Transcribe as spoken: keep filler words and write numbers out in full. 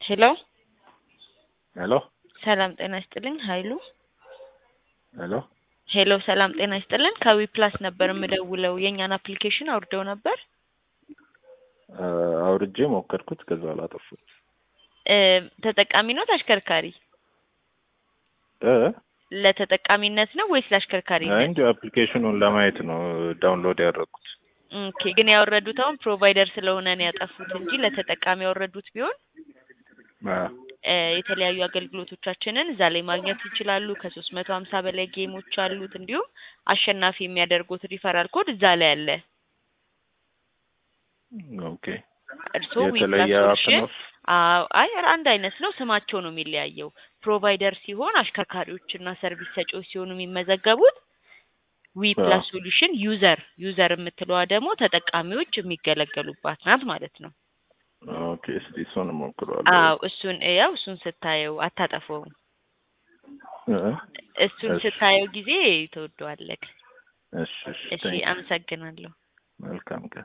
ሄሎ ሄሎ ሰላም ጤና ይስጥልኝ ኃይሉ ሄሎ ሄሎ ሰላም ጤና ይስጥልኝ ከዊ ፕላስ ነበር የምደውለው የኛን አፕሊኬሽን አውርደው ነበር አውርጄ ሞከርኩት ከዛ አላጠፉት እ ተጠቃሚ ነው ተሽከርካሪ እ ለተጠቃሚነት ነው ወይስ ለአሽከርካሪነት እንዴ አፕሊኬሽኑን ለማየት ነው ዳውንሎድ ያደረኩት ኦኬ ግን ያወረዱት አሁን ፕሮቫይደር ስለሆነ ነው ያጠፉት እንጂ ለተጠቃሚ ያወረዱት ቢሆን እ የተለያዩ አገልግሎቶቻችንን እዛ ላይ ማግኘት ይችላሉ ከሶስት መቶ ሃምሳ በላይ ጌሞች አሉት እንዲሁም አሸናፊ የሚያደርጉት ሪፈራል ኮድ እዛ ላይ አለ ኦኬ እርሶ ዊፕላሶችን አዎ አይ አንድ አይነት ነው ስማቸው ነው የሚለያየው ፕሮቫይደር ሲሆን አሽከርካሪዎችና ሰርቪስ ሰጪዎች ሲሆኑ የሚመዘገቡት ዊፕላስ ሶሉሽን ዩዘር ዩዘር የምትለዋ ደግሞ ተጠቃሚዎች የሚገለገሉባት ናት ማለት ነው ኦኬ እስቲ እሱን ሞክረዋለሁ አዎ እሱን ያው እሱን ስታየው አታጠፈው እሱን ስታየው ጊዜ ተወዷለክ እሺ እሺ አመሰግናለሁ መልካም